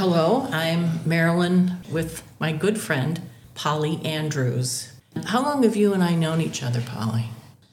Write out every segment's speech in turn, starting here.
Hello, I'm Marilyn with my good friend, Polly Andrews. How long have you and I known each other, Polly?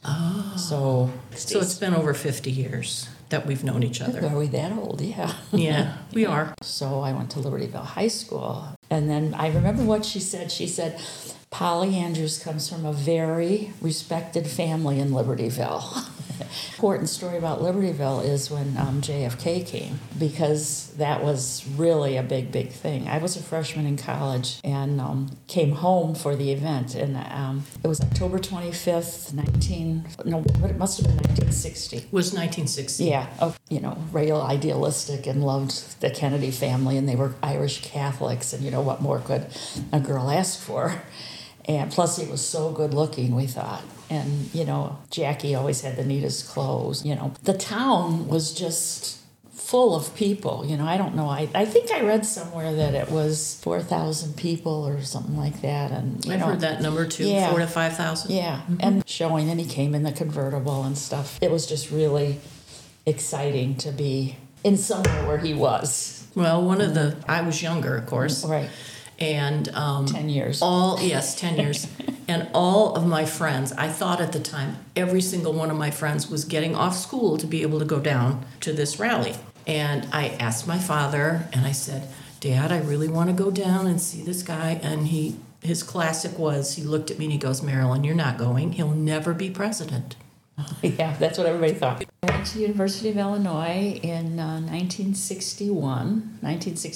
So So it's been over 50 years that we've known each other. Are we that old? Yeah. Yeah, we are. So I went to Libertyville High School. And then I remember what she said. She said, Polly Andrews comes from a very respected family in Libertyville. Important story about Libertyville is when JFK came, because that was really a big, big thing. I was a freshman in college and came home for the event. And it was October 25th, it must have been 1960. It was 1960. Yeah, real idealistic, and loved the Kennedy family, and they were Irish Catholics, and what more could a girl ask for? And plus he was so good looking, we thought. And, Jackie always had the neatest clothes. The town was just full of people. I don't know. I think I read somewhere that it was 4,000 people or something like that. And I've heard that number too, yeah, 4,000 to 5,000. Yeah, and showing, and he came in the convertible and stuff. It was just really exciting to be in somewhere where he was. Well, I was younger, of course. Right. And 10 years. 10 years. And all of my friends, I thought at the time, every single one of my friends was getting off school to be able to go down to this rally. And I asked my father, and I said, Dad, I really want to go down and see this guy. And his classic was, he looked at me and he goes, Marilyn, you're not going. He'll never be president. Yeah, that's what everybody thought. I went to the University of Illinois in 1961 to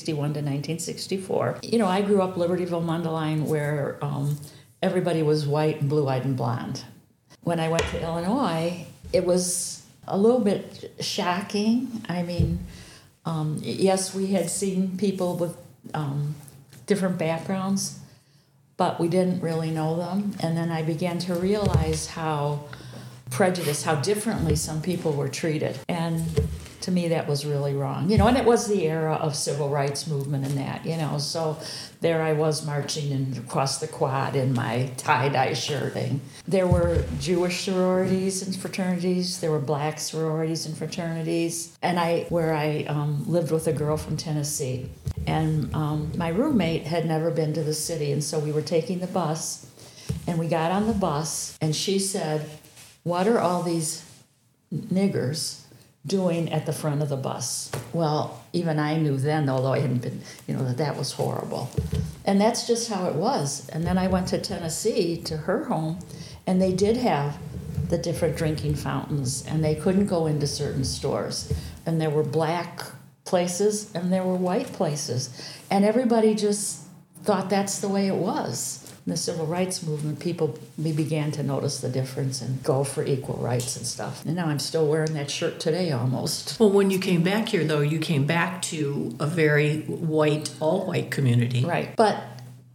1964. I grew up Libertyville, Mundelein, where everybody was white and blue-eyed and blonde. When I went to Illinois, it was a little bit shocking. I mean, yes, we had seen people with different backgrounds, but we didn't really know them. And then I began to realize how differently some people were treated. And to me, that was really wrong. And it was the era of civil rights movement and that, so there I was marching across the quad in my tie-dye shirting. There were Jewish sororities and fraternities. There were black sororities and fraternities. And I lived with a girl from Tennessee. And my roommate had never been to the city, and so we were taking the bus, and we got on the bus, and she said, what are all these niggers doing at the front of the bus? Well, even I knew then, although I hadn't been, that was horrible. And that's just how it was. And then I went to Tennessee, to her home, and they did have the different drinking fountains, and they couldn't go into certain stores. And there were black places, and there were white places. And everybody just thought that's the way it was. In the civil rights movement, we began to notice the difference and go for equal rights and stuff. And now I'm still wearing that shirt today almost. Well, when you came back here, though, you came back to a very all-white community. Right. But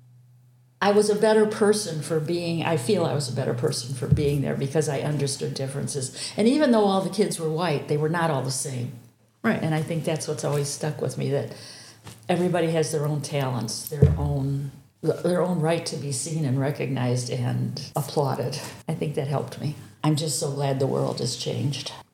I was a better person I feel I was a better person for being there because I understood differences. And even though all the kids were white, they were not all the same. Right. And I think that's what's always stuck with me, that everybody has their own talents, their own right to be seen and recognized and applauded. I think that helped me. I'm just so glad the world has changed.